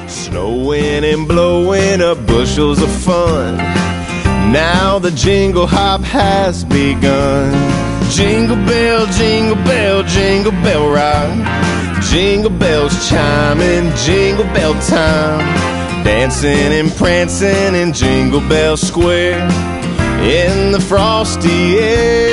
Snowing and blowing up bushels of fun. Now the jingle hop has begun. Jingle bell, jingle bell, jingle bell rock. Jingle bells chiming, jingle bell time. Dancing and prancing in Jingle Bell Square in the frosty air.